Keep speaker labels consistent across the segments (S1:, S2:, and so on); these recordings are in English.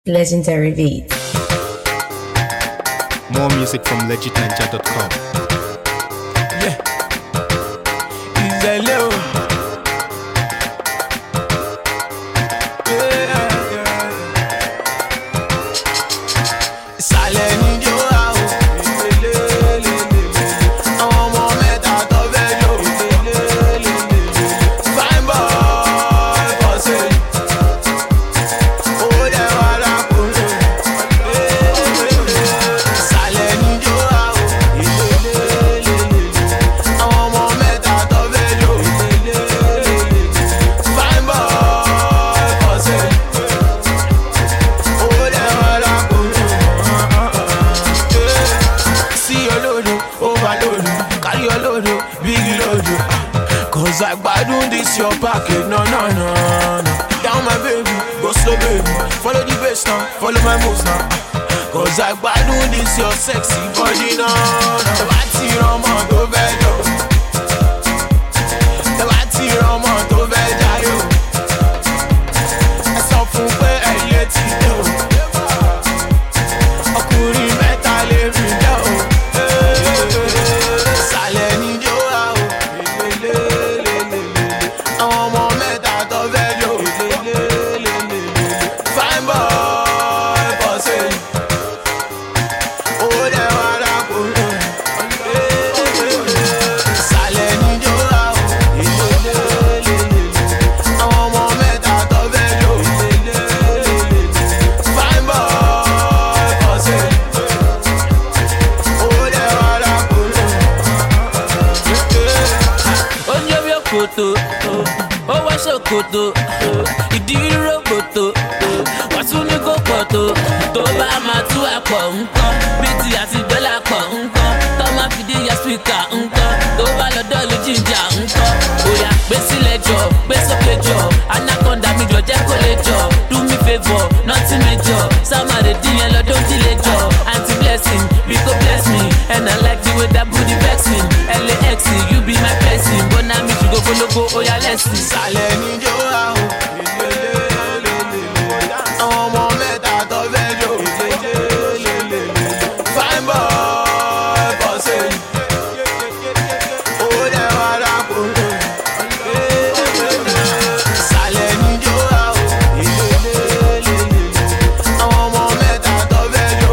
S1: Legendary beat.
S2: More music from legitninja.com.
S3: Yeah, it's a little. Cause I do this your pocket, no. Down my baby, go slow baby. Follow the bass now, follow my moves now. Cause I do this your sexy body, no. The body Romo to vedo. The body Romo to vedo. I saw from where I let it go. I couldn't metal every day.
S4: Oh, what's your koto? Ìdí roboto. What's on the go koto? Tó bá máa tú àpọ̀ nǹkan. Bíìtì àti dọ́là pọ̀ nǹkan. Tó máa fi dé ya spíkà nǹkan. Tó bá lọ dọ́ọ̀lù jíjà nǹkan. Oya gbé sílẹ̀ jọ, gbé sókè jọ. Anaconda mi jọ jẹ́ kó lè jọ. Do me favour, nothing major. Sáma lè dín yẹn lọ, don't delay jọ. Aunty blessing, we go bless me. And I like the way that booty vexing. LAX, you be my blessing. But now me to go follow, oya let's see.
S3: Sálẹ̀ ní jó àwọn ọmọ mẹ́ta tó fẹ́ jó. Fine boy, bọ́sẹ̀ ó dẹ̀ wá rákò. Sálẹ̀ ní jó àwọn ọmọ mẹ́ta tó fẹ́ jó.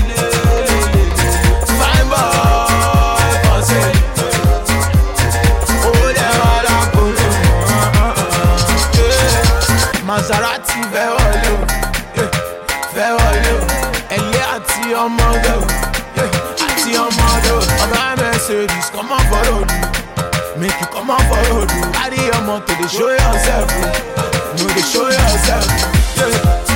S3: Fine boy, bọ́sẹ̀ ó dẹ̀ wá rákò. Maserati fẹ́ wọlé o, ẹ̀lẹ́ àti ọmọdé o, ọba Mercedes come on for road, make you come on for road. Carry your motor, dey show yourself, no dey show yourself.